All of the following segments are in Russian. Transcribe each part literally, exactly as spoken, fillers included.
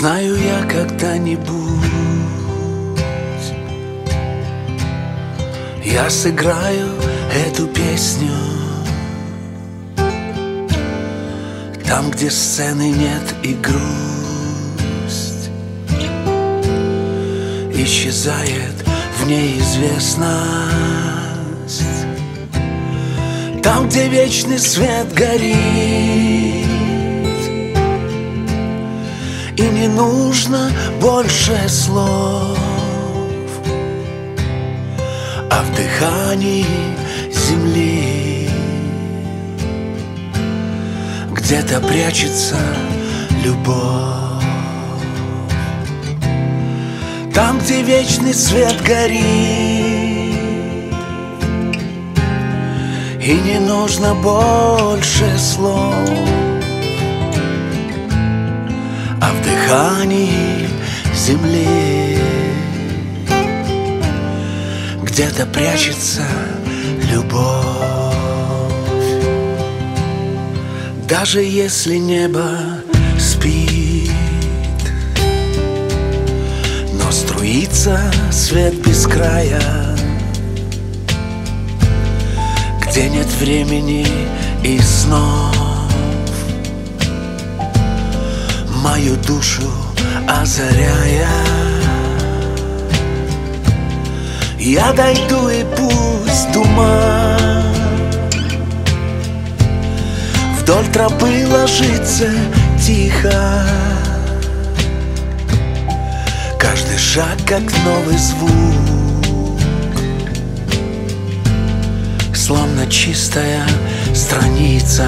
Знаю, я когда-нибудь я сыграю эту песню там, где сцены нет и грусть исчезает в неизвестность. Там, где вечный свет горит и не нужно больше слов, а в дыхании земли где-то прячется любовь. Там, где вечный свет горит и не нужно больше слов, а в дыхании земли где-то прячется любовь. Даже если небо спит, но струится свет без края, где нет времени и снов, мою душу озаряя, я дойду, и пусть туман вдоль тропы ложится тихо, каждый шаг как новый звук, словно чистая страница.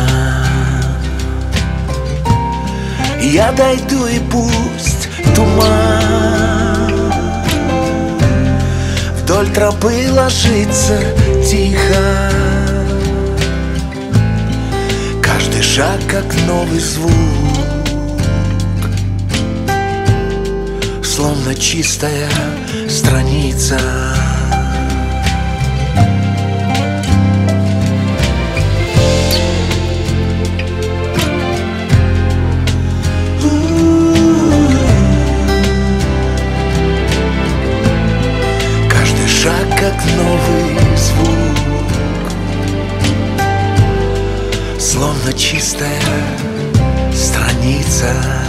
Я дойду, и пусть туман вдоль тропы ложится тихо, каждый шаг как новый звук, словно чистая страница. Как новый звук, словно чистая страница.